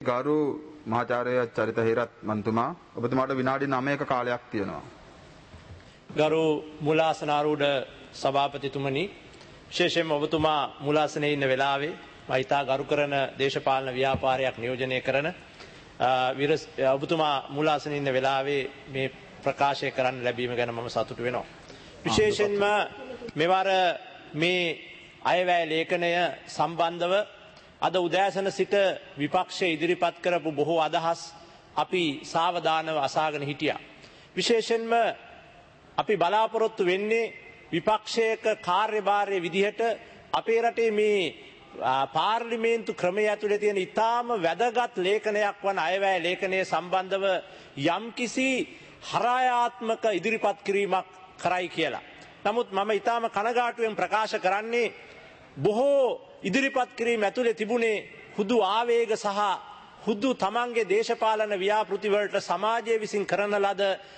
ගරු මහාචාර්ය චරිත හේරත් මන්තුමා ඔබතුමාට විනාඩි 9ක කාලයක් තියෙනවා. ගරු මුලාසනාරූඪ සභාපතිතුමනි විශේෂයෙන්ම ඔබතුමා මුලාසනේ ඉන්න වෙලාවේ මම ඉතා ගරු කරන දේශපාලන ව්‍යාපාරයක් නියෝජනය කරන ඔබතුමා මුලාසනේ ඉන්න වෙලාවේ මේ ප්‍රකාශය කරන්න ලැබීම ගැන මම සතුටු වෙනවා. විශේෂයෙන්ම මෙවර මේ අයවැය ලේඛනය සම්බන්ධව අද උදෑසන සිට විපක්ෂයේ ඉදිරිපත් කරපු බොහෝ අදහස් අපි සාවධානව අසාගෙන හිටියා. විශේෂයෙන්ම අපි බලාපොරොත්තු වෙන්නේ විපක්ෂයක කාර්යභාරයේ විදිහට අපේ රටේ මේ පාර්ලිමේන්තු ක්‍රමය ඇතුලේ තියෙන ඉතාම වැදගත් ලේඛනයක් වන අයවැය ලේඛනය සම්බන්ධව යම්කිසි හරායාත්මක ඉදිරිපත් කිරීමක් කරයි කියලා. නමුත් මම ඉතාම කනගාටුවෙන් ප්‍රකාශ කරන්නේ බොහෝ ඉදිරිපත් කිරීම ඇතුලේ තිබුණේ හුදු ආවේග සහ හුදු තමන්ගේ දේශපාලන ව්‍යාපෘති වලට සමාජය විසින් කරන ලද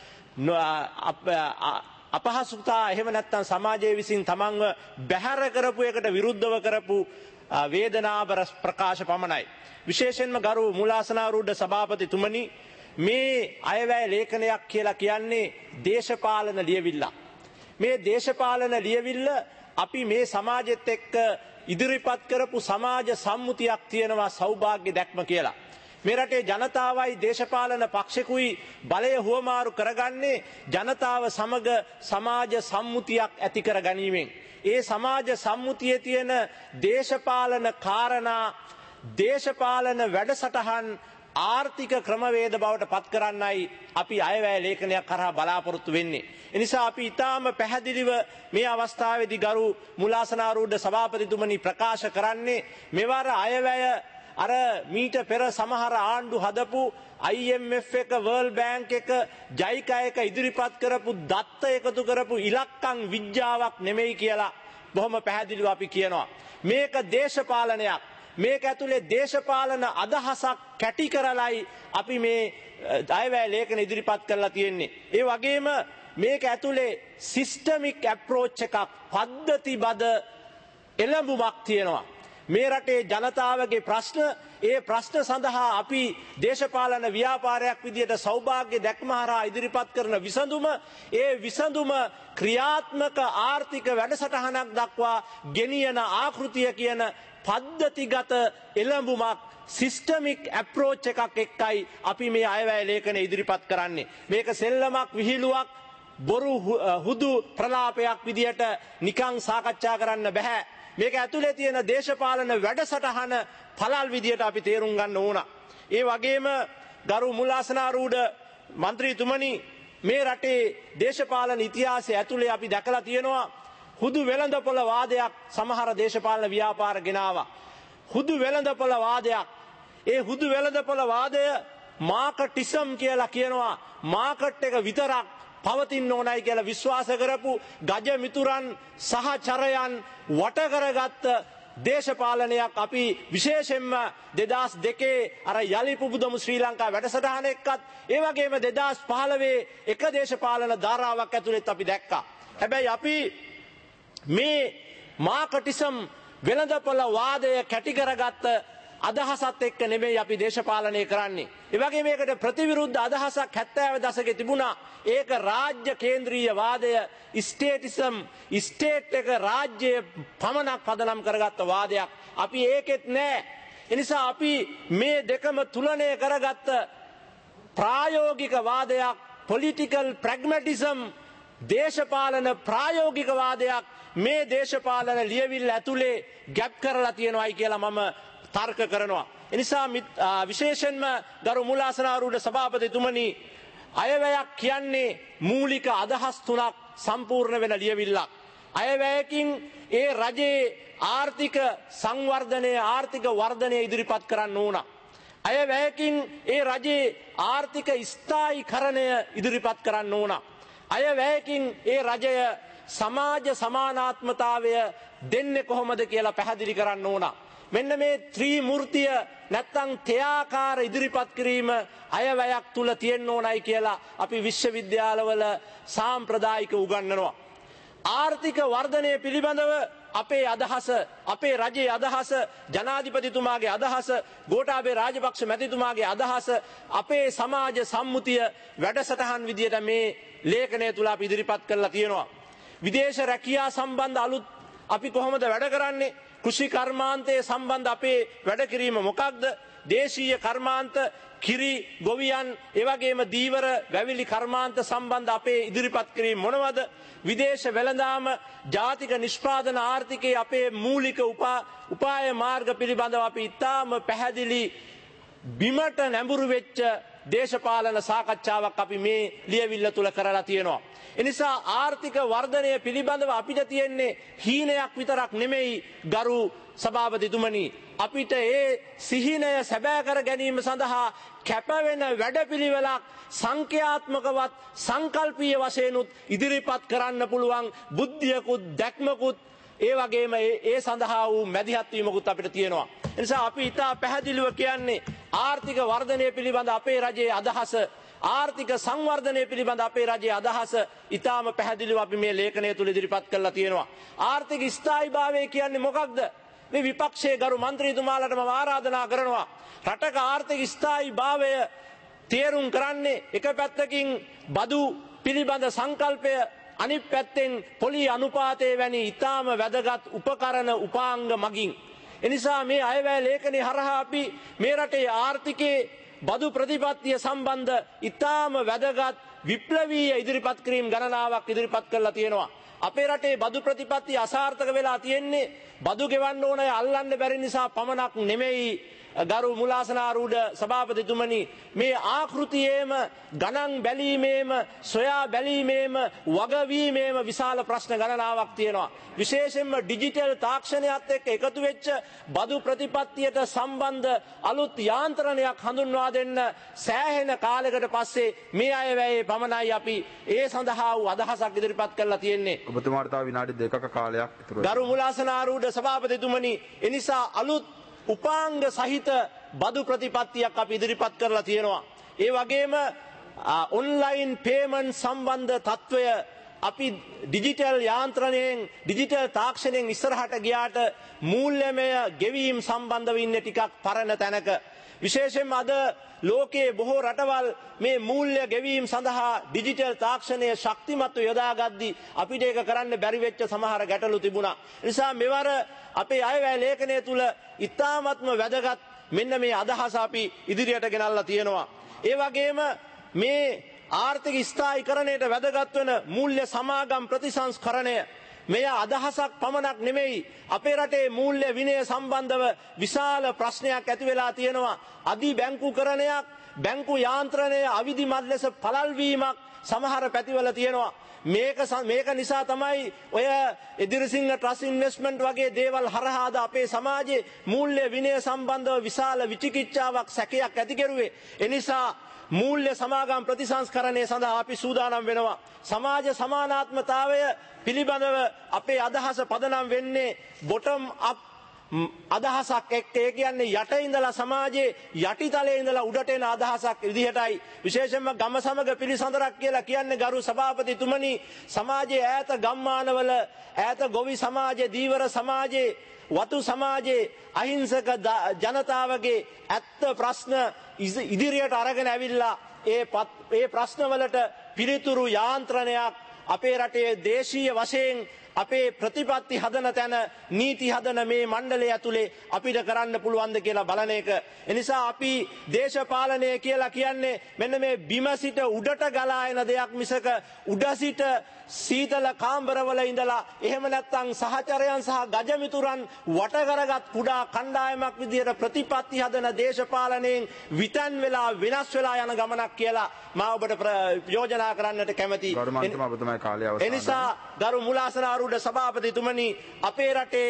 අපහසුතා එහෙම නැත්නම් සමාජය විසින් තමන්ව බැහැර කරපු එකට විරුද්ධව කරපු වේදනාබර ප්‍රකාශ පමණයි. විශේෂයෙන්ම ගරු මුලාසනාරූඪ සභාපතිතුමනි මේ අයවැය ලේඛනයක් කියලා කියන්නේ දේශපාලන ලියවිල්ලක්. මේ දේශපාලන ලියවිල්ල අපි මේ සමාජෙත් එක්ක ඉදිරිපත් කරපු සමාජ සම්මුතියක් තියෙනවා සෞභාග්‍ය දැක්ම කියලා. මේ රටේ ජනතාවයි දේශපාලන පක්ෂකුයි බලය හුවමාරු කරගන්නේ ජනතාව සමග සමාජ සම්මුතියක් ඇති කර ගැනීමෙන්. ඒ සමාජ සම්මුතියේ තියෙන දේශපාලන කාරණා දේශපාලන වැඩසටහන් ආර්ථික ක්‍රමවේද බවට පත් කරන්නයි අපි අයවැය ලේඛනයක් කරා බලාපොරොත්තු වෙන්නේ. එනිසා අපි ඊටාම පැහැදිලිව මේ අවස්ථාවේදී ගරු මුලාසනාරූඪ සභාපතිතුමනි ප්‍රකාශ කරන්නේ මෙවර අයවැය අර මීට පෙර සමහර ආණ්ඩු හදපු IMF එක World Bank එක JICA එක ඉදිරිපත් කරපු දත්ත එකතු කරපු ඉලක්කම් විද්‍යාවක් නෙමෙයි කියලා බොහොම පැහැදිලිව අපි කියනවා. මේක දේශපාලනයක්. මේක ඇතුලේ දේශපාලන අදහසක් කැටි කරලයි අපි මේ අයවැය ලේඛන ඉදිරිපත් කරලා තියෙන්නේ. ඒ වගේම මේක ඇතුලේ සිස්ටමික් ඇප්‍රෝච් එකක් පද්ධතිබද එළඹුමක් තියෙනවා. මේ රටේ ජනතාවගේ ප්‍රශ්න ඒ ප්‍රශ්න සඳහා අපි දේශපාලන ව්‍යාපාරයක් විදියට සෞභාග්‍ය දැක්ම හරහා ඉදිරිපත් කරන විසඳුම ඒ විසඳුම ක්‍රියාත්මක ආර්ථික වැඩසටහනක් දක්වා ගෙනියන ආකෘතිය කියන පද්ධතිගත එළඹුමක් සිස්ටමික් ඇප්‍රෝච් එකක් එක්කයි අපි මේ අයවැය ලේඛනය ඉදිරිපත් කරන්නේ. මේක සෙල්ලමක් විහිළුවක් බොරු හුදු ප්‍රලාපයක් විදියට නිකං සාකච්ඡා කරන්න බෑ. මේක ඇතුලේ තියෙන දේශපාලන වැඩසටහන පළල් විදියට අපි තේරුම් ගන්න ඕන. ඒ වගේම ගරු මුලාසනාරූඪ මන්ත්‍රීතුමනි මේ රටේ දේශපාලන ඉතිහාසය ඇතුලේ අපි දැකලා තියෙනවා හුදු වෙළඳපොළ වාදයක් සමහර දේශපාලන ව්‍යාපාර ගෙනාවා. හුදු වෙළඳපොළ වාදයක්. ඒ හුදු වෙළඳපොළ වාදය මාකටිසම් කියලා කියනවා. මාකට් එක විතරක් පවතින්න ඕනයි කියලා විශ්වාස කරපු ගජ මිතුරන් සහචරයන් වට කරගත්ත දේශපාලනයක් අපි විශේෂයෙන්ම 2002 අර යලි පුබුදමු ශ්‍රී ලංකා වැඩසටහන එක්කත් ඒ වගේම 2015 එක දේශපාලන ධාරාවක් ඇතුළෙත් අපි දැක්කා. හැබැයි අපි මේ මාකටිසම් වෙළඳපොළ වාදය කැටි කරගත්ත අදහසත් එක්ක නෙමෙයි අපි දේශපාලනය කරන්නේ. ඒ වගේ මේකට ප්‍රතිවිරුද්ධ අදහසක් 70 දශකයේ තිබුණා. ඒක රාජ්‍ය කේන්ද්‍රීය වාදය, ස්ටේටිසම්, ස්ටේට් එක රාජ්‍යය පමණක් පදනම් කරගත්ත වාදයක්. අපි ඒකෙත් නෑ. ඒ නිසා අපි මේ දෙකම තුලනය කරගත්ත ප්‍රායෝගික වාදයක්, පොලිටිකල් ප්‍රැග්මැටිසම්, දේශපාලන ප්‍රායෝගික වාදයක් මේ දේශපාලන ලියවිල්ල ඇතුලේ ගැප් කරලා තියෙනවායි කියලා මම තර්ක කරනවා. එනිසා විශේෂයෙන්ම ගරු මුලාසනාරූඪ සභාපතිතුමනි අයවැයක් කියන්නේ මූලික අදහස් තුනක් සම්පූර්ණ වෙන ලියවිල්ලක්. අයවැයකින් ඒ රජයේ ආර්ථික සංවර්ධනය ආර්ථික වර්ධනය ඉදිරිපත් කරන්න ඕන. අයවැයකින් ඒ රජයේ ආර්ථික ස්ථායීකරණය ඉදිරිපත් කරන්න ඕන. අයවැයකින් ඒ රජය සමාජ සමානාත්මතාවය දෙන්නේ කොහොමද කියලා පැහැදිලි කරන්න ඕන. මෙන්න මේ ත්‍රිමූර්තිය නැත්තම් තෙයාකාර ඉදිරිපත් කිරීම අයවැයක් තුල තියෙන්න ඕනයි කියලා අපි විශ්වවිද්‍යාලවල සාම්ප්‍රදායික උගන්වනවා. ආර්ථික වර්ධනය පිළිබඳව අපේ අදහස, අපේ රජයේ අදහස, ජනාධිපතිතුමාගේ අදහස, ගෝඨාභය රාජපක්ෂ මැතිතුමාගේ අදහස, අපේ සමාජ සම්මුතිය වැඩසටහන් විදියට මේ ලේඛනය තුල අපි ඉදිරිපත් කරලා තියෙනවා. විදේශ රැකියා සම්බන්ධ අලුත් අපි කොහොමද වැඩ කරන්නේ? කෘෂි කර්මාන්තයේ සම්බන්ධ අපේ වැඩ කිරීම මොකක්ද? දේශීය කර්මාන්ත, කිරි, ගොවියන්, එවැගේම දීවර, වැවිලි කර්මාන්ත සම්බන්ධ අපේ ඉදිරිපත් කිරීම මොනවද? විදේශ වෙළඳාම, ජාතික නිෂ්පාදන ආර්ථිකයේ අපේ මූලික උපාය මාර්ග පිළිබඳව අපි ඉතාම පැහැදිලි බිමට නැඹුරු වෙච්ච දේශපාලන සාකච්ඡාවක් අපි මේ ලියවිල්ල තුල කරලා තියෙනවා. එනිසා ආර්ථික වර්ධනය පිළිබඳව අපිට තියෙන්නේ හීනයක් විතරක් නෙමෙයි ගරු සභාපතිතුමනි, අපිට ඒ සිහිනය සැබෑ කර ගැනීම සඳහා කැපවෙන වැඩපිළිවෙලක් සංඛ්‍යාත්මකවත් සංකල්පීය වශයෙන්ුත් ඉදිරිපත් කරන්න පුළුවන් බුද්ධියකුත් දැක්මකුත් ඒ වගේම ඒ සඳහා වූ මැදිහත් වීමකුත් අපිට තියෙනවා. ඒ නිසා අපි ඉතා පැහැදිලිව කියන්නේ ආර්ථික වර්ධනය පිළිබඳ අපේ රජයේ අදහස, ආර්ථික සංවර්ධනය පිළිබඳ අපේ රජයේ අදහස ඉතාම පැහැදිලිව අපි මේ ලේඛනය තුල ඉදිරිපත් කරලා තියෙනවා. ආර්ථික ස්ථායීභාවය කියන්නේ මොකක්ද? මේ විපක්ෂයේ ගරු මන්ත්‍රීතුමාලට මම ආරාධනා කරනවා, රටක ආර්ථික ස්ථායීභාවය තේරුම් කරන්නේ එක පැත්තකින් බදු පිළිබඳ සංකල්පය, අනිත් පැත්තෙන් පොලි අනුපාතය වැනි ඉතාම වැදගත් උපකරණ උපාංග මගින්. එනිසා මේ අයවැය ලේඛනය හරහා අපි මේ රටේ ආර්ථිකයේ බදු ප්‍රතිපත්තිය සම්බන්ධ ඉතාම වැදගත් විප්ලවීය ඉදිරිපත් කිරීම් ගණනාවක් ඉදිරිපත් කරලා තියෙනවා. අපේ රටේ බදු ප්‍රතිපත්තිය අසාර්ථක වෙලා තියෙන්නේ බදු ගෙවන්න ඕන අය අල්ලන්න බැරි නිසා පමණක් නෙමෙයි. ගරු මුලාසනාරූඪ සභාපතිතුමනි, මේ ආකෘතියේම ගණන් බැලීමේම සොයා බැලීමේම වගවීමේම විශාල ප්‍රශ්න ගණනාවක් තියෙනවා. විශේෂයෙන්ම ඩිජිටල් තාක්ෂණයත් එක්ක එකතු වෙච්ච බදු ප්‍රතිපත්තියට සම්බන්ධ අලුත් යාන්ත්‍රණයක් හඳුන්වා දෙන්න සෑහෙන කාලයකට පස්සේ මේ අයවැයේ පමණයි අපි ඒ සඳහා වූ අදහසක් ඉදිරිපත් කරලා තියෙන්නේ. ඔබතුමාට තව විනාඩි 2ක කාලයක් ඉතුරු වෙනවා. ගරු මුලාසනාරූඪ සභාපතිතුමනි, එනිසා අලුත් උපාංග සහිත බදු ප්‍රතිපත්තියක් අපි ඉදිරිපත් කරලා තියෙනවා. ඒ වගේම ඔන්ලයින් පේමන්ට් සම්බන්ධ තත්වය අපි ඩිජිටල් යාන්ත්‍රණයෙන්, ඩිජිටල් තාක්ෂණයෙන් ඉස්සරහට ගියාට මූල්‍යමය ගෙවීම් සම්බන්ධව ඉන්නේ ටිකක් පරණ තැනක. විශේෂයෙන්ම අද ලෝකයේ බොහෝ රටවල් මේ මූල්‍ය ගෙවීම් සඳහා ඩිජිටල් තාක්ෂණය ශක්තිමත්ව යොදාගද්දී අපිට ඒක කරන්න බැරි වෙච්ච සමහර ගැටලු තිබුණා. නිසා මෙවර අපේ අයවැය ලේඛනය තුල ඉතාමත්ම වැදගත් මෙන්න මේ අදහස අපි ඉදිරියට ගෙනල්ලා තියෙනවා. ඒ වගේම මේ ආර්ථික ස්ථායීකරණයට වැදගත් වෙන මූල්‍ය සමාගම් ප්‍රතිසංස්කරණය මෙය අදහසක් පමණක් නෙමෙයි. අපේ රටේ මූල්‍ය විනය සම්බන්ධව විශාල ප්‍රශ්නයක් ඇති වෙලා තියෙනවා. අධි බැංකුකරණයක්, බැංකු යාන්ත්‍රණය අවිධිමත් ලෙස පළල් වීමක් සමහර පැතිවල තියෙනවා. මේක නිසා තමයි ඔය එදිරිසිංහ ට්‍රස් ඉන්වෙස්ට්මන්ට් වගේ දේවල් හරහාද අපේ සමාජයේ මූල්‍ය විනය සම්බන්ධව විශාල විචිකිච්ඡාවක්, සැකයක් ඇති කෙරුවේ. එනිසා මූල්‍ය සමාගම් ප්‍රතිසංස්කරණය සඳහා අපි සූදානම් වෙනවා. සමාජ සමානාත්මතාවය පිළිබඳව අපේ අදහස පදනම් වෙන්නේ බොටම් අප් අදහසක් එක්ක. ඒ කියන්නේ යට ඉඳලා සමාජයේ යටිතලයේ ඉඳලා උඩට එන අදහසක් විදිහටයි. විශේෂයෙන්ම ගම සමග පිළිසඳරක් කියලා කියන්නේ ගරු සභාපතිතුමනි, සමාජයේ ඈත ගම්මානවල, ඈත ගොවි සමාජයේ, දීවර සමාජයේ, වතු සමාජයේ අහිංසක ජනතාවගේ ඇත්ත ප්‍රශ්න ඉදිරියට අරගෙන ඇවිල්ලා ඒ ප්‍රශ්නවලට පිළිතුරු යාන්ත්‍රණයක් අපේ රටේ දේශීය වශයෙන් අපේ ප්‍රතිපත්ති හදන තැන, නීති හදන මේ මණ්ඩලය ඇතුලේ අපිට කරන්න පුළුවන්ද කියලා බලන එක. එනිසා අපි දේශපාලනය කියලා කියන්නේ මෙන්න මේ බිම සිට උඩට ගලා එන දෙයක් මිසක උඩ සිට සීතල කාමරවල ඉඳලා එහෙම නැත්නම් සහචරයන් සහ ගජමිතුරන් වට කරගත් කුඩා කණ්ඩායමක් විදියට ප්‍රතිපත්ති හදන දේශපාලනයෙන් විතන් වෙලා වෙනස් වෙලා යන ගමනක් කියලා මම ඔබට යෝජනා කරන්නට කැමැතියි. එනිසා ගරු මුලාසනාරූඪ සභාපතිතුමනි, අපේ රටේ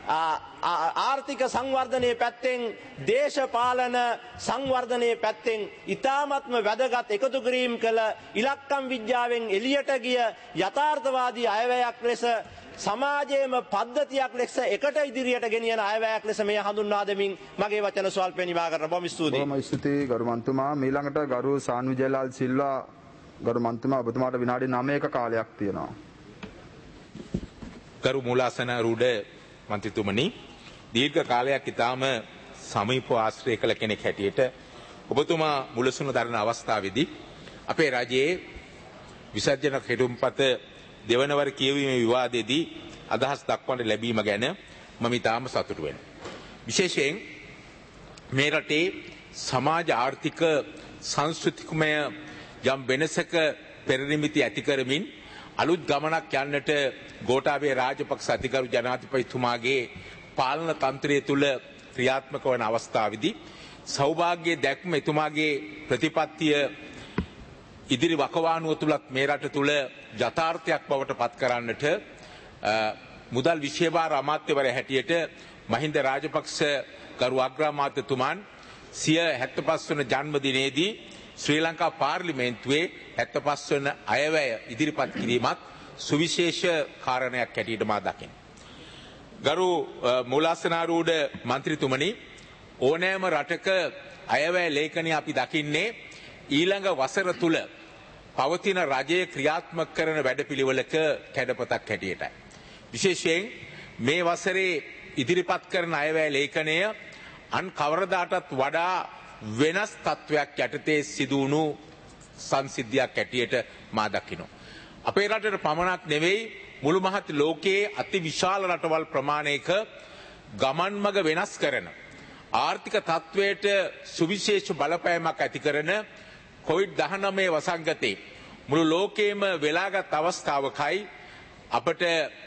ආර්ථික සංවර්ධනයේ පැත්තෙන්, දේශපාලන සංවර්ධනයේ පැත්තෙන් ඉතාමත්ම වැදගත් එකතු කිරීම කළ ඉලක්කම් විද්‍යාවෙන් එළියට ගිය යථාර්ථවාදී අයවැයක් ලෙස, සමාජයේම පද්ධතියක් ලෙස එකට ඉදිරියට ගෙනියන අයවැයක් ලෙස මෙය හඳුන්වා දෙමින් මගේ වචන ස්වල්පේ නිමා කරන බොහොම ස්තුතියි. බොහොම ස්තුතියි ගරු මන්තුමා. ඊළඟට ගරු සාන් විජයලාල් සිල්වා ගරු මන්තුමා, ඔබතුමාට විනාඩි 9ක කාලයක් තියෙනවා. ගරු මූලාසනාරූඪ මන්ත්‍රීතුමනි, දීර්ඝ කාලයක් ඉතාම සමීපව ආශ්‍රය කළ කෙනෙක් හැටියට ඔබතුමා මුලසුන දරන අවස්ථාවේදී අපේ රජයේ විසර්ජන කෙටුම්පත දෙවනවර කියවීමේ විවාදයේදී අදහස් දක්වන්න ලැබීම ගැන මම ඉතාම සතුටු වෙනවා. විශේෂයෙන් මේ රටේ සමාජ ආර්ථික සංස්කෘතිකමය යම් වෙනසක පෙරනිමිති ඇති කරමින් අලුත් ගමනක් යන්නට ගෝඨාභය රාජපක්ෂ අධිකරු ජනාධිපතිතුමාගේ පාලන තන්ත්‍රය තුළ ක්‍රියාත්මක වන අවස්ථාවේදී සෞභාග්‍ය දැක්ම එතුමාගේ ප්‍රතිපත්තිය ඉදිරි වකවානුව තුලත් මේ රට තුළ යථාර්ථයක් බවට පත් කරන්නට මුදල් විශේෂ අමාත්‍යවරයා හැටියට මහින්ද රාජපක්ෂ ගරු අග්‍රාමාත්‍යතුමන් සිය 75 වන ජන්මදිනයේදී ශ්‍රී ලංකා පාර්ලිමේන්තුවේ 75 වන අයවැය ඉදිරිපත් කිරීමත් සුවිශේෂ කාරණයක් හැටියට මා දකිනවා. ගරු මූලාසනාරූඪ මන්ත්‍රීතුමනි, ඕනෑම රටක අයවැය ලේඛනය අපි දකින්නේ ඊළඟ වසර තුල පවතින රජයේ ක්‍රියාත්මක කරන වැඩපිළිවෙලක කැඩපතක් හැටියටයි. විශේෂයෙන් මේ වසරේ ඉදිරිපත් කරන අයවැය ලේඛනය අන් කවරදාටත් වඩා වෙනස් තත්වයක් යටතේ සිදුවුණු සංසිද්ධියක් හැටියට මා දකිනවා. අපේ රටට පමණක් නෙවෙයි මුළු මහත් ලෝකයේ අති විශාල රටවල් ප්‍රමාණයක ගමන් මඟ වෙනස් කරන ආර්ථික තත්වයට සුවිශේෂ බලපෑමක් ඇති කරන COVID-19 වසංගතේ මුළු ලෝකයේම වෙලාගත් අවස්ථාවකයි අපට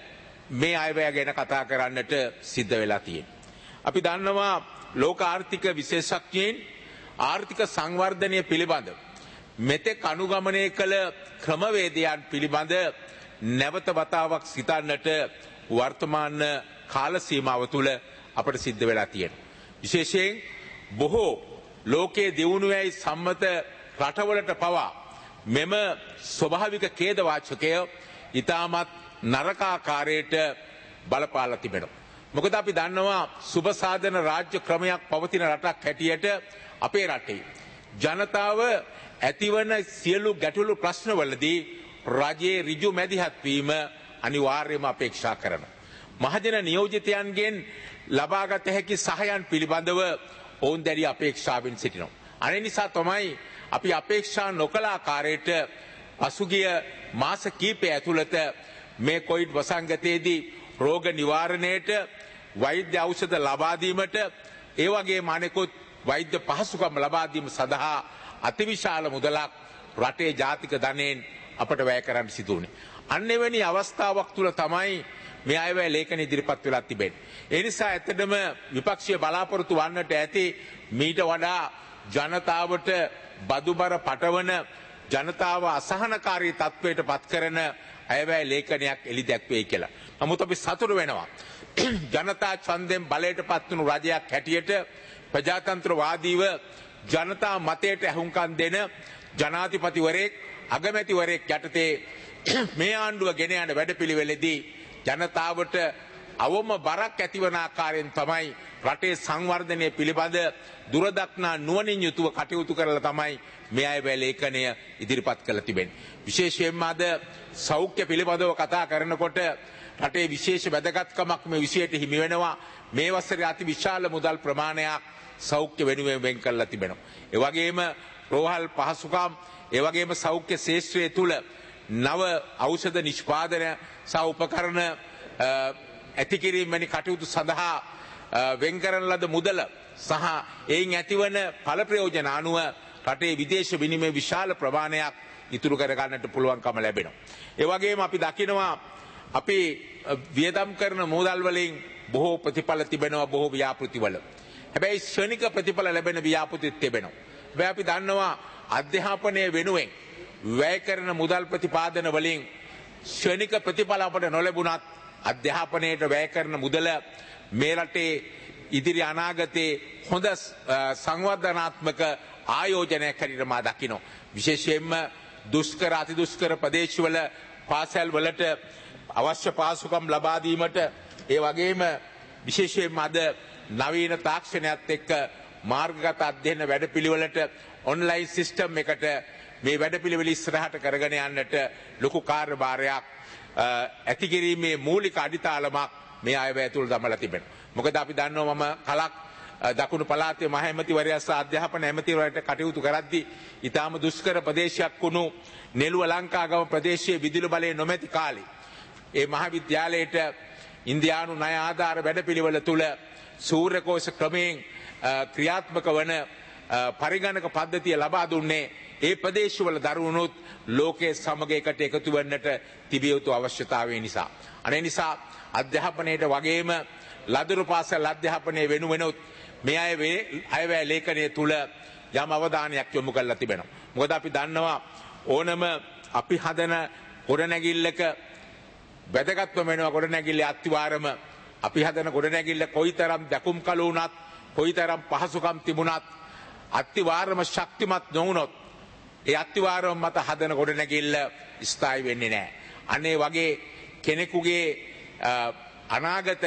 මේ අයවැය ගැන කතා කරන්නට සිද්ධ වෙලා තියෙන්නේ. අපි දන්නවා ලෝක ආර්ථික විශේෂඥයින් ආර්ථික සංවර්ධනය පිළිබඳ මෙතෙක් අනුගමනය කළ ක්‍රමවේදයන් පිළිබඳ නැවත වතාවක් සිතන්නට වර්තමාන කාල සීමාව තුළ අපට සිද්ධ වෙලා තියෙනවා. විශේෂයෙන් බොහෝ ලෝකයේ දියුණුවයි සම්මත රටවලට පවා මෙම ස්වභාවික ඛේද වාචකය ඉතාමත් නරකාකාරයට බලපාලා තිබෙනවා. මොකද අපි දන්නවා සුබසාධන රාජ්‍ය ක්‍රමයක් පවතින රටක් හැටියට අපේ රටේ ජනතාව ඇතිවන සියලු ගැටලු ප්‍රශ්නවලදී රජයේ ඍජු මැදිහත් වීම අනිවාර්යයෙන්ම අපේක්ෂා කරනවා. මහජන නියෝජිතයන්ගෙන් ලබාගත හැකි සහයන් පිළිබඳව ඔවුන් දැඩි අපේක්ෂාවෙන් සිටිනවා. අනේ නිසා තමයි අපි අපේක්ෂා නොකළ ආකාරයට පසුගිය මාස කිහිපය ඇතුළත මේ කොවිඩ් වසංගතයේදී රෝග නිවාරණයට වෛද්‍ය ඖෂධ ලබා දීමට ඒ වගේම අනෙකුත් වෛද්‍ය පහසුකම් ලබා දීම සඳහා අතිවිශාල මුදලක් රටේ ජාතික ධනයෙන් අපට වැය කරන්න සිදු වුණේ. අන්න එවැනි අවස්ථාවක් තුල තමයි මේ අයවැය ලේඛන ඉදිරිපත් වෙලා තිබෙන්නේ. ඒ නිසා ඇත්තටම විපක්ෂීය බලාපොරොත්තු වන්නට ඇති මීට වඩා ජනතාවට බදුබර පටවන ජනතාව අසහනකාරී තත්වයට පත් කරන අයවැය ලේඛනයක් එළි දැක්වේ කියලා. නමුත් අපි සතුටු වෙනවා. ජනතා ඡන්දයෙන් බලයට පත් වුණු රජයක් හැටියට ප්‍රජාතන්ත්‍රවාදීව ජනතා මතයට ඇහුම්කන් දෙන ජනාධිපතිවරයෙක් අගමැතිවරයෙක් යටතේ මේ ආණ්ඩුව ගෙන යන වැඩපිළිවෙලෙදී ජනතාවට අවම බරක් ඇතිවන ආකාරයෙන් තමයි රටේ සංවර්ධනය පිළිබඳ දුරදක්නා නුවණින් යුතුව කටයුතු කරලා තමයි මේ අයවැය ලේඛනය ඉදිරිපත් කළ තිබෙන්නේ. විශේෂයෙන්ම අද සෞඛ්‍ය පිළිබඳව කතා කරනකොට රටේ විශේෂ වැදගත්කමක් මේ විෂයට හිමි වෙනවා. මේ වසරේ අති විශාල මුදල් ප්‍රමාණයක් සෞඛ්‍ය වෙනුවෙන් වෙන් කරලා තිබෙනවා. ඒ වගේම රෝහල් පහසුකම්, ඒ වගේම සෞඛ්‍ය ශාස්ත්‍රය තුල නව ඖෂධ නිෂ්පාදන සහ උපකරණ ඇති කිරීම වැනි කටයුතු සඳහා වෙන් කරන ලද මුදල සහ එයින් ඇතිවන ඵල ප්‍රයෝජන අනුව රටේ විදේශ විනිමය විශාල ප්‍රමාණයක් ඉතුරු කර ගන්නට පුළුවන්කම ලැබෙනවා. ඒ වගේම අපි දකිනවා අපි වියදම් කරන මුදල් වලින් බොහෝ ප්‍රතිඵල තිබෙනවා බොහෝ ව්‍යාපෘතිවල. හැබැයි ශ්‍රණික ප්‍රතිඵල ලැබෙන ව්‍යාපෘතිත් තිබෙනවා. හැබැයි අපි දන්නවා අධ්‍යාපනය වෙනුවෙන් වැය කරන මුදල් ප්‍රතිපාදන වලින් ශ්‍රණික ප්‍රතිඵල අපට නොලැබුණත් අධ්‍යාපනයට වැය කරන මුදල මේ රටේ ඉදිරි අනාගතයේ හොඳ සංවර්ධනාත්මක ආයෝජනයක් හැටියට මා දකිනවා. විශේෂයෙන්ම දුෂ්කර අතිදුෂ්කර ප්‍රදේශවල පාසල් වලට අවශ්‍ය පාසුකම් ලබා දීමට, ඒ වගේම විශේෂයෙන්ම අද නවීන තාක්ෂණයත් එක්ක මාර්ගගත අධ්‍යයන වැඩපිළිවෙලට ඔන්ලයින් සිස්ටම් එකට මේ වැඩපිළිවෙල ඉස්සරහට කරගෙන යන්නට ලොකු කාර්යභාරයක් ඇති කිරීමේ මූලික අඩිතාලමක් මේ අයවැය තුල දමලා තිබෙනවා. මොකද අපි දන්නවා මම කලක් දකුණු පළාතේ මහ ඇමතිවරයා සහ අධ්‍යාපන ඇමතිවරයාට කටයුතු කරද්දී ඊටාම දුෂ්කර ප්‍රදේශයක් වුණු නෙළුව ලංකාගම ප්‍රදේශයේ විදුලි බලය නොමැති කාලේ ඒ මහාවිද්‍යාලයට ඉන්දියානු ණය ආධාර වැඩපිළිවෙල තුල සූර්යකෝෂ ක්‍රමයෙන් ක්‍රියාත්මක වන පරිගණක පද්ධතිය ලබා දුන්නේ ඒ ප්‍රදේශවල දරුවනුත් ලෝකයේ සමග එකට එකතු වෙන්නට තිබිය යුතු අවශ්‍යතාවය නිසා. අනේ නිසා අධ්‍යාපනයේට වගේම ලදරු පාසල් අධ්‍යාපනයේ වෙනුවෙනුත් මේ අයවැය ලේඛනය තුල යම් අවධානයක් යොමු කරලා තිබෙනවා. මොකද අපි දන්නවා ඕනම අපි හදන ගොඩනැගිල්ලක වැදගත්ම වෙනවා ගොඩනැගිල්ලේ අත්විවරම. අපි හදන ගොඩනැගිල්ල කොයිතරම් දැකුම් කළු වුණත් කොයිතරම් පහසුකම් තිබුණත් අත්විවරම ශක්තිමත් නොවුනොත් ඒ අත්විවරම මත හදන ගොඩනැගිල්ල ස්ථායි වෙන්නේ නැහැ. අනේ වගේ කෙනෙකුගේ අනාගත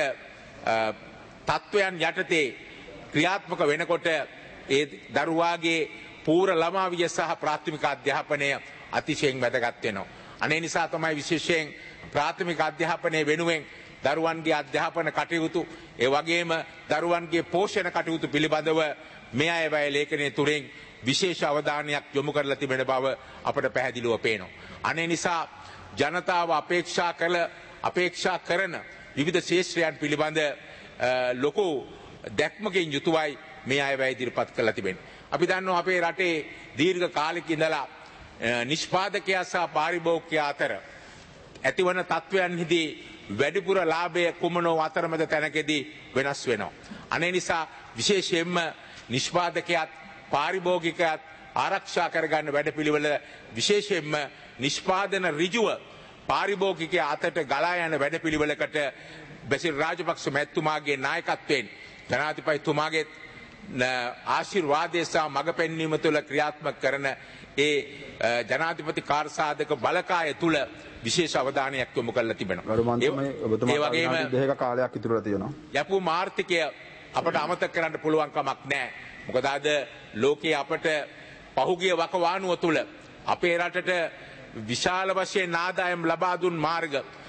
තත්වයන් යටතේ ක්‍රියාත්මක වෙනකොට ඒ දරුවාගේ පූර්ව ළමා විද්‍යා සහ ප්‍රාථමික අධ්‍යාපනය අතිශයින් වැදගත් වෙනවා. අනේ නිසා තමයි විශේෂයෙන් ප්‍රාථමික අධ්‍යාපනයේ වෙනුවෙන් දරුවන්ගේ අධ්‍යාපන කටයුතු ඒ වගේම දරුවන්ගේ පෝෂණ කටයුතු පිළිබඳව මේ අයවැය ලේඛනයේ තුලින් විශේෂ අවධානයක් යොමු කරලා තිබෙන බව අපට පැහැදිලිව පේනවා. අනේ නිසා ජනතාව අපේක්ෂා කරන විවිධ ශේෂ්ත්‍රයන් පිළිබඳ ලොකු දැක්මකින් යුතුවයි මේ අයවැය ඉදිරිපත් කරලා තිබෙන්නේ. අපි දන්නවා අපේ රටේ දීර්ඝ කාලෙක ඉඳලා නිෂ්පාදකයා සහ පාරිභෝගිකයා අතර ඇතිවන තත්වයන්හිදී වැඩිපුර ලාභය කුමනෝ අතරමැද තැනකදී වෙනස් වෙනවා. අනේ නිසා විශේෂයෙන්ම නිෂ්පාදකයාත් පාරිභෝගිකයාත් ආරක්ෂා කරගන්න වැඩපිළිවෙල විශේෂයෙන්ම නිෂ්පාදන ඍජුව පාරිභෝගිකයා අතට ගලා යන වැඩපිළිවෙලකට බැසිල් රාජපක්ෂ මැතිතුමාගේ නායකත්වයෙන් ජනාධිපතිතුමාගේ ආශිර්වාදය සහ මඟ පෙන්වීම තුළ ක්‍රියාත්මක කරන ඒ ජනාධිපති කාර්යසාධක බලකාය තුළ විශේෂ අවධානයක් යොමු කරලා තිබෙනවා. ඒ වගේම දෙක කාලයක් ඉතුරුලා තියෙනවා. යපුම් ආර්ථිකය අපට අමතක කරන්න පුළුවන් කමක් නැහැ. මොකද අද ලෝකයේ අපට පහුගිය වකවානුව තුළ අපේ රටට විශාල වශයෙන් ආදායම් ලබා දුන් මාර්ග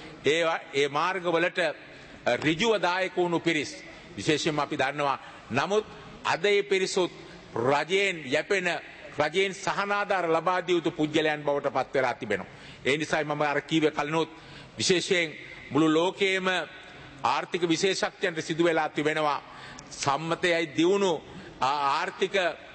ඒ මාර්ගවලට ඍජුව දායක වුණු පිරිස් විශේෂයෙන්ම අපි දන්නවා. නමුත් අද ඒ පිරිසුත් රජයෙන් යැපෙන රජයෙන් සහනාධාර ලබා දිය යුතු පුද්ගලයන් බවට පත් වෙලා තිබෙනවා. ඒ නිසායි මම අර කීවේ කලිනුත් විශේෂයෙන් මුළු ලෝකයේම ආර්ථික විශේෂඥයන්ට සිදු වෙලා තිබෙනවා සම්මතයයි දියුණු ආර්ථික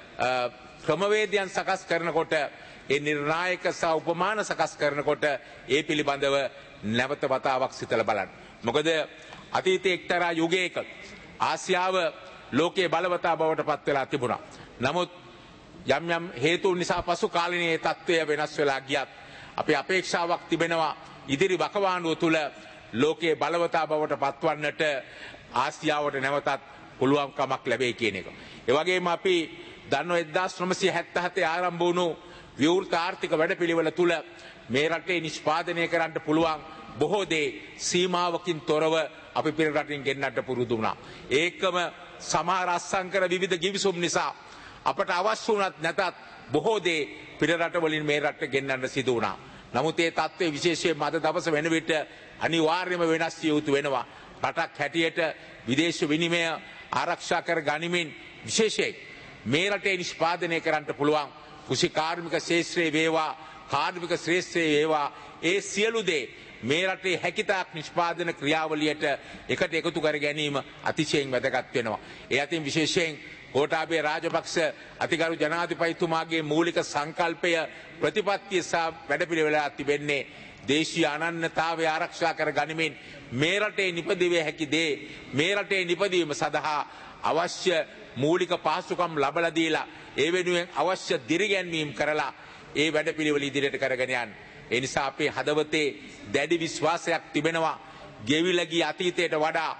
ක්‍රමවේදයන් සකස් කරනකොට ඒ නිර්ණායක සහ උපමාන සකස් කරනකොට ඒ පිළිබඳව නැවත වතාවක් සිතලා බලන්න. මොකද අතීතයේ එක්තරා යුගයක ආසියාව ලෝකයේ බලවතා බවට පත් වෙලා තිබුණා. නමුත් යම් යම් හේතුන් නිසා පසු කාලිනයේ තත්ත්වය වෙනස් වෙලා ගියත් අපේ අපේක්ෂාවක් තිබෙනවා ඉදිරි වකවානුව තුල ලෝකයේ බලවතා බවට පත්වන්නට ආසියාවට නැවතත් පුළුවන්කමක් ලැබෙයි කියන එක. ඒ වගේම අපි දන්නවා 1977 ආරම්භ වුණු විවෘත ආර්ථික වැඩපිළිවෙල තුල මේ රටේ නිෂ්පාදනය කරන්න පුළුවන් බොහෝ දේ සීමාවකින් තොරව අපි පිර රටින් ගෙන්නන්න පුරුදු වුණා. ඒකම සමහර අසංකර විවිධ ගිවිසුම් නිසා අපට අවශ්‍ය වුණත් නැතත් බොහෝ දේ පිර රටවලින් මේ රටට ගෙන්නන්න සිදු වුණා. නමුත් ඒ තත්ත්වය විශේෂයෙන්ම අද දවස වෙන විට අනිවාර්යයෙන්ම වෙනස් විය යුතු වෙනවා. රටක් හැටියට විදේශ විනිමය ආරක්ෂා කර ගනිමින් විශේෂයෙන් මේ රටේ නිෂ්පාදනය කරන්න පුළුවන් කුෂි කාර්මික ශේෂ්ත්‍රයේ වේවා කාර්මික ශ්‍රේෂ්ඨයේ වේවා ඒ සියලු දේ මේ රටේ හැකිතාක් නිෂ්පාදන ක්‍රියාවලියට එකට එකතු කර ගැනීම අතිශයින් වැදගත් වෙනවා. ඒ අතින් විශේෂයෙන් ගෝඨාභය රාජපක්ෂ අතිගරු ජනාධිපතිතුමාගේ මූලික සංකල්පය ප්‍රතිපත්තිය සහ වැඩපිළිවෙල තිබෙන්නේ දේශීය අනන්‍යතාවය ආරක්ෂා කර ගනිමින් මේ රටේ නිපදවිය හැකි දේ මේ රටේ නිපදවීම සඳහා අවශ්‍ය මූලික පහසුකම් ලබලා දීලා ඒ වෙනුවෙන් අවශ්‍ය දිරිගැන්වීම් කරලා ඒ වැඩපිළිවෙල ඉදිරියට කරගෙන යන්න. ඒ නිසා අපේ හදවතේ දැඩි විශ්වාසයක් තිබෙනවා ගෙවිලා ගිය අතීතයට වඩා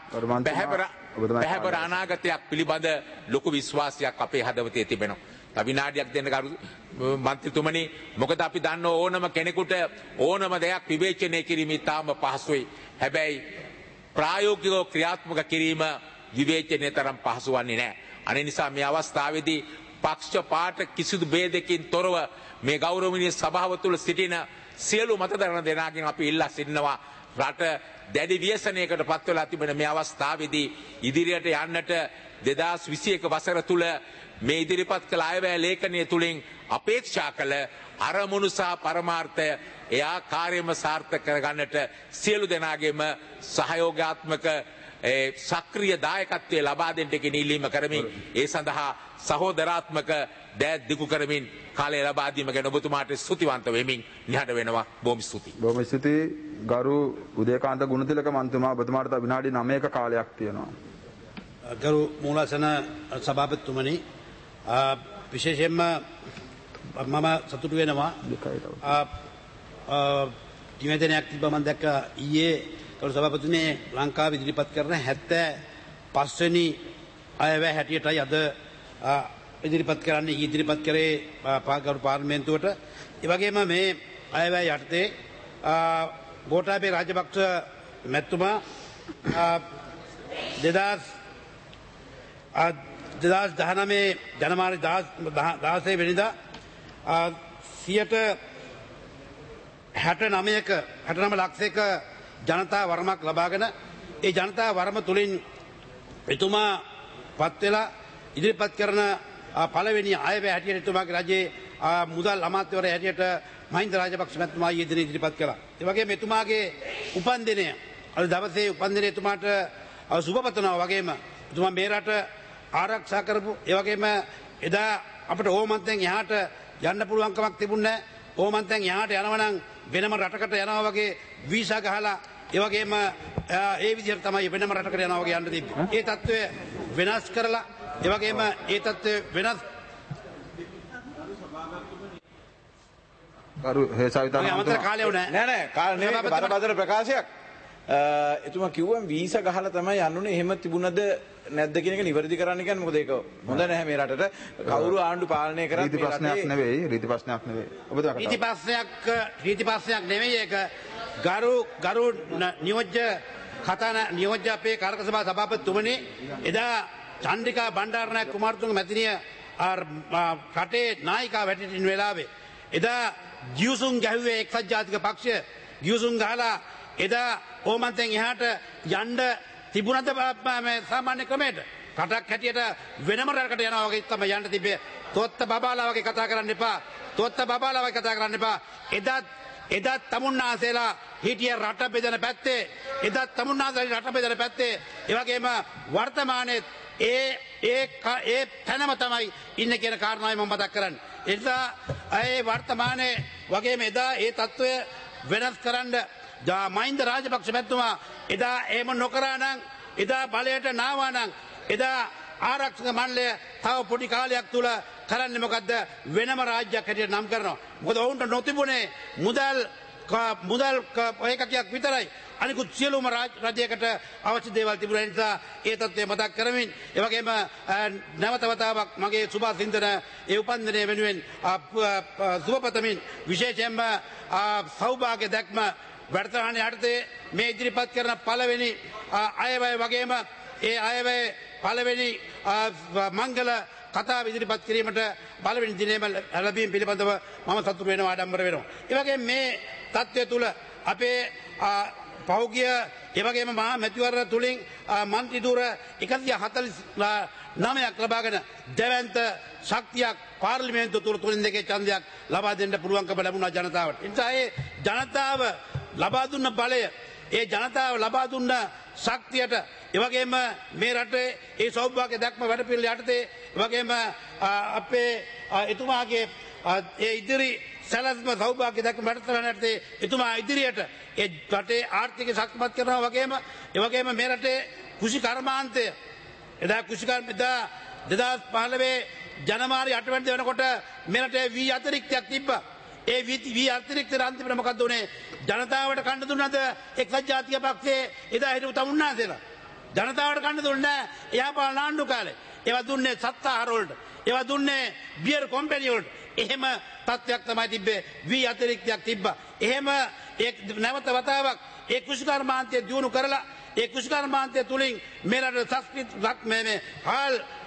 පැහැපර අනාගතයක් පිළිබඳ ලොකු විශ්වාසයක් අපේ හදවතේ තිබෙනවා. විනාඩියක් දෙන්න කරු මන්ත්‍රීතුමනි මොකද අපි දන්න ඕනම කෙනෙකුට ඕනම දෙයක් විවේචනය කිරීම ඉතාම පහසුයි. හැබැයි ප්‍රායෝගිකව ක්‍රියාත්මක කිරීම විවේචනය තරම් පහසු වන්නේ නැහැ. අනේ නිසා මේ අවස්ථාවේදී පක්ෂපාත කිසිදු ભેදකින් තොරව මේ ගෞරවනීය සභාව තුළ සිටින සියලු මතධරණ දෙනාගෙන් අපි ඉල්ලා සිටිනවා රට දැඩි ව්‍යසනයකට පත් වෙලා තිබෙන මේ අවස්ථාවේදී ඉදිරියට යන්නට 2021 වසර තුල මේ ඉදිරිපත් කළ අයවැය ලේඛනය තුලින් අපේක්ෂා කළ අරමුණු සහ පරමාර්ථය ඒ ආකාරයෙන්ම සාර්ථක කරගන්නට සියලු දෙනාගේම සහයෝගාත්මක සක්‍රීය දායකත්වයේ ලබා දෙන්නට කියන ඉල්ලීම කරමින් ඒ සඳහා සහෝදරාත්මක දෑත් දිගු කරමින් කාලය ලබා දීම ගැන ඔබතුමාට ස්තුතිවන්ත වෙමින් නිහඬ වෙනවා. බොහොම ස්තුතියි. බොහොම ස්තුතියි ගරු උදේකාන්ත ගුණතිලක මන්තුමා ඔබතුමාට තව විනාඩි 9ක කාලයක් තියෙනවා. ගරු මූලාසන සභාපතිතුමනි විශේෂයෙන්ම මම සතුටු වෙනවා නිවේදනයක් තිබ්බ මම දැක්ක ඊයේ ගරු සභාපතිතුමේ ලංකාව ඉදිරිපත් කරන 75 වෙනි අයවැය හැටියටයි අද ඉදිරිපත් කරන්නේ ඉදිරිපත් කරේ ගරු පාර්ලිමේන්තුවට. ඒ වගේම මේ අයවැය යටතේ ගෝඨාභය රාජපක්ෂ මැතිතුමා 2019 ජනවාරි 16 වෙනිදා 69 ලක්ෂයක ජනතා වරමක් ලබාගෙන ඒ ජනතා වරම තුලින් එතුමා පත් වෙලා ඉදිරිපත් කරන පළවෙනි අයවැය හැටියට එතුමාගේ රජයේ මුදල් අමාත්‍යවරයා හැටියට මහින්ද රාජපක්ෂ මැතිතුමා ඊයේ ඉදිරිපත් කළා. ඒ වගේම එතුමාගේ උපන්දිනය අද දවසේ උපන්දිනය එතුමාට සුබ පතනවා වගේම එතුමා මේ රට ආරක්ෂා කරපු ඒ වගේම එදා අපිට ඕමන්තෙන් එහාට යන්න පුළුවන්කමක් තිබුණේ නැහැ. ඕමන්තෙන් එහාට යනවා නම් වෙනම රටකට යනවා වගේ වීසා ගහලා ඒ වගේම ඒ විදිහට තමයි වෙනම රටකට යනවා වගේ යන්න තිබ්බේ. ඒ తත්වය වෙනස් කරලා ඒ වගේම ඒ తත්වය වෙනස් ගරු හේසාවිතාන අමතර කාලය උනේ නෑ කාල නෙවෙයි බරපතල ප්‍රකාශයක්. එතුමා කිව්වම වීසා ගහලා තමයි යන්නුනේ. එහෙම තිබුණද නැද්ද කියන එක නිවැරදි කරන්න කියන්නේ මොකද ඒක හොඳ නැහැ මේ රටට. කවුරු ආණ්ඩු පාලනය කරත් රීති ප්‍රශ්නයක් නෙවෙයි. රීති ප්‍රශ්නයක් නෙවෙයි ඒක. ගරු නියෝජ්‍ය අපේ කාරක සභා සභාපතිතුමනි එදා චන්ද්‍රිකා බණ්ඩාරනායක කුමාරතුංග මැතිණිය රටේ නායිකා වැටිටින් වෙලාවේ එදා ගියුසුම් ගැහුවේ එක්සත් ජාතික පක්ෂය ගියුසුම් ගහලා එදා ඕමන්තෙන් එහාට යන්න තිබුණද සාමාන්‍ය ක්‍රමයට රටක් හැටියට වෙනම රටකට යනවා වගේ තමයි යන්න තිබ්බේ. තොත්ත බබාලා වගේ කතා කරන්න එපා. එදත් තමුන්නාසේලා හිටිය රට බෙදන පැත්තේ එදත් තමුන්නාසේලා රට බෙදන පැත්තේ ඒ වගේම වර්තමානයේ ඒ තැනම තමයි ඉන්න කියන කාරණාවයි මම මතක් කරන්නේ. ඒ නිසා ඒ වර්තමානයේ වගේම එදා ඒ තත්වය වෙනස් කරන්න මහින්ද රාජපක්ෂ මැතිතුමා එදා එහෙම නොකරා නම් එදා බලයට නාවා නම් එදා ආරක්ෂක මණ්ඩලය තව පොඩි කාලයක් තුල කරන්නේ මොකද්ද වෙනම රාජ්‍යයක් හැටියට නම් කරනවා. මොකද ඔවුන්ට නොතිබුණේ මුදල් ඒකකයක් විතරයි. අනිකුත් සියලුම රජයකට අවශ්‍ය දේවල් තිබුණ නිසා ඒ තත්ත්වය මතක් කරමින් ඒ වගේම නැවත වතාවක් මගේ සුභාසින්දන ඒ උපන්දිනය වෙනුවෙන් සුබපතමින් විශේෂයෙන්ම සෞභාග්‍ය දැක්ම වැඩසටහන යටතේ මේ ඉදිරිපත් කරන පළවෙනි අයවැය වගේම ඒ අයවැය පළවෙනි මංගල කතාව ඉදිරිපත් කිරීමට පළවෙනි දිනේම ලැබීම පිළිබඳව මම සතුටු වෙනවා ආඩම්බර වෙනවා. ඒ වගේම මේ තත්ත්වය තුල අපේ පෞද්ගලික ඒ වගේම මහා මැතිවරණ තුලින් මන්ත්‍රී ධූර 149ක් ලබාගෙන දෙවන්ත ශක්තියක් පාර්ලිමේන්තු තුලින් දෙකේ ඡන්දයක් ලබා දෙන්න පුළුවන්කම ලැබුණා ජනතාවට. ඒ නිසා ඒ ජනතාව ලබා දුන්න බලය ඒ ජනතාව ලබා දුන්න ශක්තියට ඒ වගේම මේ රටේ ඒ සෞභාග්‍ය දැක්ම වැඩපිළිවෙල යටතේ ඒ වගේම අපේ එතුමාගේ ඒ ඉදිරි සැලැස්ම සෞභාග්‍ය දැක්ම වැඩසටහන යටතේ එතුමා ඉදිරියට ඒ රටේ ආර්ථිකය ශක්තිමත් කරනවා වගේම ඒ වගේම මේ රටේ කෘෂි කර්මාන්තය එදා 2015 ජනවාරි 8 වෙනිදා වෙනකොට මේ රටේ වී අතිරික්තයක් තිබ්බා. ඒ වී අතිරික්තය අන්තිමට මොකද උනේ? ජනතාවට කන්න දුන්නද එක්සත් ජාතික පක්ෂයේ එදා හිටපු තමුන්නාසේලා. ජනතාවට කන්න දුන්නේ නැහැ. එයා පාලන ආණ්ඩු කාලේ. ඒවා දුන්නේ සත්තාහාර වලට. ඒවා දුන්නේ බියර් කම්පැනි වලට. එහෙම තත්ත්වයක් තමයි තිබ්බේ. වී අතිරික්තයක් තිබ්බා. එහෙම නැවත වතාවක් ඒ කෘෂිකර්මාන්තය දියුණු කරලා ඒ කෘෂිකර්මාන්තය තුලින් මේ රට සංස්කෘතික මේ හාල්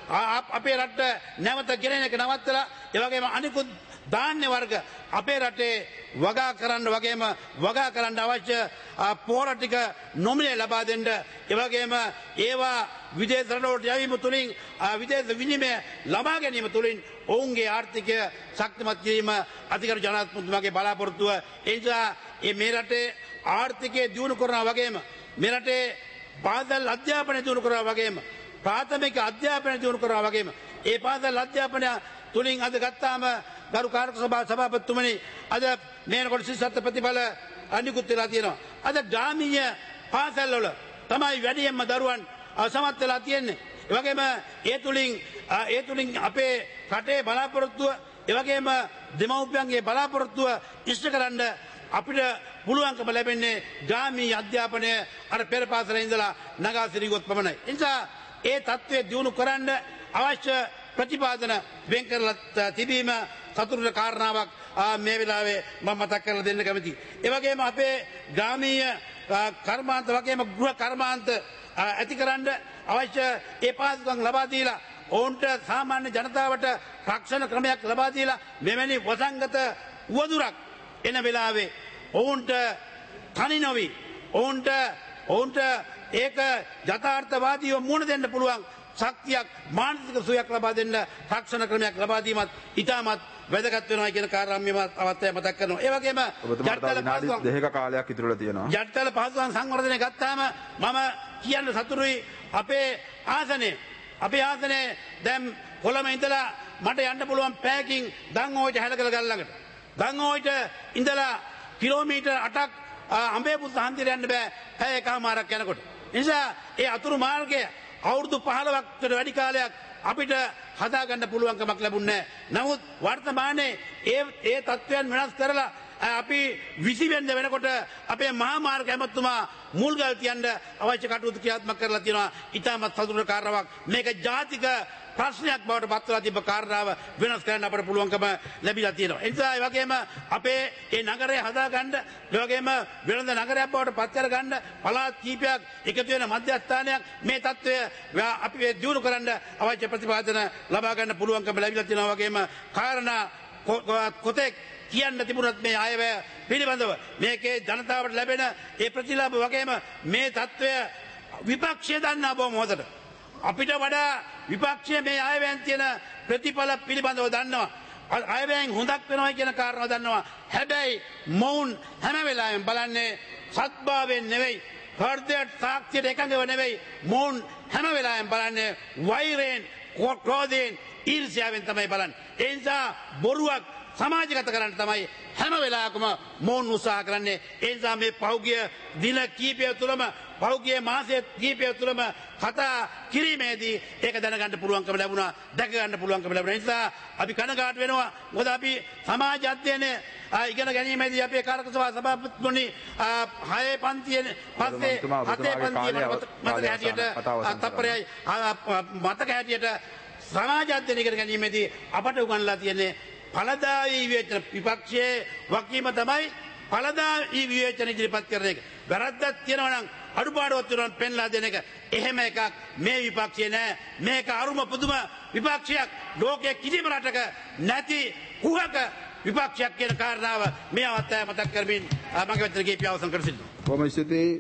අපේ රට නැවත ගෙනෙන එක නවත්තලා ඒ වගේම අනිකුත් ධාන්‍ය වර්ග අපේ රටේ වගා කරන්න වගේම වගා කරන්න අවශ්‍ය පොහොර ටික නොමිලේ ලබා දෙන්න ඒ වගේම ඒවා විදේශ රටවලට යවීම තුලින් විදේශ විනිමය ලබා ගැනීම තුලින් ඔවුන්ගේ ආර්ථිකය ශක්තිමත් කිරීම අධිකරු ජනාධිපතිතුමාගේ බලාපොරොත්තුව. ඒ නිසා මේ රටේ ආර්ථිකය දියුණු කරනවා වගේම මේ රටේ පාසල් අධ්‍යාපනය දියුණු කරනවා වගේම ප්‍රාථමික අධ්‍යාපනය දියුණු කරනවා වගේම ඒ පාසල් අධ්‍යාපනය තුලින් අද ගත්තාම ගරු කාර්ක සභා සභාපතිතුමනි අද මේනකොට ශිෂ්‍යත්ව ප්‍රතිඵල අනිකුත් වෙලා තියෙනවා. අද ග්‍රාමීය පාසල් වල තමයි වැඩියෙන්ම දරුවන් සමත් වෙලා තියෙන්නේ. ඒ වගේම ඒ තුලින් අපේ රටේ බලාපොරොත්තුව ඒ වගේම දෙමව්පියන්ගේ බලාපොරොත්තුව ඉෂ්ට කරන්න අපිට පුළුවන්කම ලැබෙන්නේ ග්‍රාමීය අධ්‍යාපනය අර පෙර පාසලේ ඉඳලා නගා සිරිගොත් පමණයි. ඒ නිසා ඒ தત્ත්වය දියුණු කරන්න අවශ්‍ය ප්‍රතිපාදන වෙන් කරලා තිබීම සතුටුට කාරණාවක් මේ වෙලාවේ මම මතක් කරලා දෙන්න කැමතියි. ඒ වගේම අපේ ග්‍රාමීය කර්මාන්ත වගේම ගෘහ කර්මාන්ත ඇතිකරන්න අවශ්‍ය ඒ පාසුකම් ලබා දීලා ඔවුන්ට සාමාන්‍ය ජනතාවට රක්ෂණ ක්‍රමයක් ලබා දීලා මෙවැනි වසංගත උවදුරක් එන වෙලාවේ ඔවුන්ට තනි නොවි ඔවුන්ට ඒක යථාර්ථවාදීව මුහුණ දෙන්න පුළුවන් ශක්තියක් මානසික සුවයක් ලබා දෙන්න රක්ෂණ ක්‍රමයක් ලබා දීමත් ඉතාමත් වැදගත් වෙනවා කියන කාරණා අවස්ථාවේ මතක් කරනවා. ඒ වගේම දෙක කාලයක් ඉතුරුලා තියෙනවා. ජට්ටල පහසුකම් සංවර්ධනය ගත්තාම මම කියන්න සතුටුයි අපේ ආසනේ දැන් කොළඹ ඉඳලා මට යන්න පුළුවන් පැයකින් දංගෝයිට හැලකල ගල් ළඟට. දංගෝයිට ඉඳලා කිලෝමීටර් 8ක් අඹේපුත් හන්දියට යන්න බෑ පැය එකමාරක් යනකොට. ඒ නිසා ඒ අතුරු මාර්ගය අවුරුදු 15කට වැඩි කාලයක් අපිට හදාගන්න පුළුවන්කමක් ලැබුණේ නැහැ. නමුත් වර්තමානයේ ඒ තත්ත්වයන් වෙනස් කරලා අපි 20 වෙනකොට අපේ මහා මාර්ග ඇමතුමා මුල්ගල් තියන්න අවශ්‍ය කටයුතු ක්‍රියාත්මක කරලා තියෙනවා. ඉතාමත් සතුටුදායක කාරණාවක්. මේක ජාතික ප්‍රශ්නයක් බවට පත් වෙලා තිබ්බ කාරණාව වෙනස් කරන්න අපට පුළුවන්කම ලැබිලා තියෙනවා. ඒ නිසා ඒ වගේම අපේ මේ නගරය හදාගන්න, ඒ වගේම වෙළඳ නගරයක් බවට පත් කරගන්න පළාත් කීපයක් එකතු වෙන මධ්‍යස්ථානයක් මේ තත්ත්වය අපි දියුණු කරන්න අවශ්‍ය ප්‍රතිපාදන ලබා ගන්න පුළුවන්කම ලැබිලා තියෙනවා. වගේම කාරණා කොතෙක් කියන්න තිබුණත් මේ අයවැය පිළිබඳව මේකේ ජනතාවට ලැබෙන ඒ ප්‍රතිලාභ වගේම මේ තත්ත්වය විපක්ෂය දන්නා බොහොම හොඳට. අපිට වඩා විපක්ෂය මේ අයවැයෙන් තියෙන ප්‍රතිඵල පිළිබඳව දන්නවා. අයවැයෙන් හොඳක් වෙනවා කියන කාරණාව දන්නවා. හැබැයි මොවුන් හැම වෙලාවෙම බලන්නේ සත්භාවයෙන් නෙවෙයි, හෘදයට සාක්ෂියට එකඟව නෙවෙයි. මොවුන් හැම වෙලාවෙම බලන්නේ වෛරයෙන්, ක්‍රෝධයෙන්, ඊර්ෂ්‍යාවෙන් තමයි බලන්නේ. ඒ නිසා බොරුවක් සමාජගත කරන්න තමයි හැම වෙලාවකම මොවුන් උත්සාහ කරන්නේ. ඒ නිසා මේ පහුගිය දින කීපය තුළම පහුගිය මාසය කීපය තුළම කතා කිරීමේදී ඒක දැනගන්න පුළුවන්කම ලැබුණා, දැක ගන්න පුළුවන්කම ලැබුණා. ඒ නිසා අපි කනගාටු වෙනවා. මොකද අපි සමාජ අධ්‍යයනය ඉගෙන ගැනීමේදී අපේ කාරක සභා සභාපතිතුමනි 6 පන්තියේ පස්සේ 7 පන්තියේ මතක හැටියට සමාජ අධ්‍යයනය ඉගෙන ගැනීමේදී අපට උගන්ලා තියෙන්නේ ඵලදායී විවේචන විපක්ෂයේ වකීම තමයි ඵලදායී විවේචන ඉදිරිපත් කරන එක. වැරද්දක් තියෙනවා නම් අඩුපාඩුවක් තියෙනවා නම් පෙන්ලා දෙන එක. එහෙම එකක් මේ විපක්ෂයේ නෑ. මේක අරුම පුදුම විපක්ෂයක්. ලෝකයේ කිසිම රටක නැති කුහක විපක්ෂයක් කියන කාරණාව මේ අවස්ථාවේ මතක් කරමින් මගේ වචන කීපය අවසන් කර සිටිනවා. කොහොම ස්ථිතී